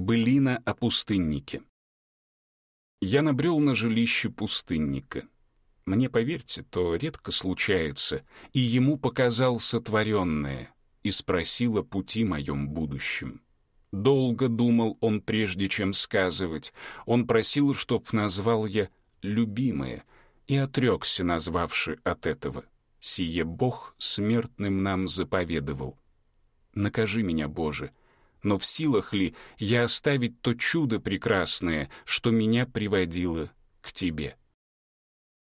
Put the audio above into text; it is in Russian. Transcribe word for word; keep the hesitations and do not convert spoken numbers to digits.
Былина о пустыннике. Я набрел на жилище пустынника. Мне, поверьте, то редко случается, и ему показал сотворенное, и спросил о пути моем будущем. Долго думал он, прежде чем сказывать. Он просил, чтоб назвал я «любимое», и отрекся, назвавши от этого. Сие Бог смертным нам заповедовал. Накажи меня, Боже, но в силах ли я оставить то чудо прекрасное, что меня приводило к Тебе?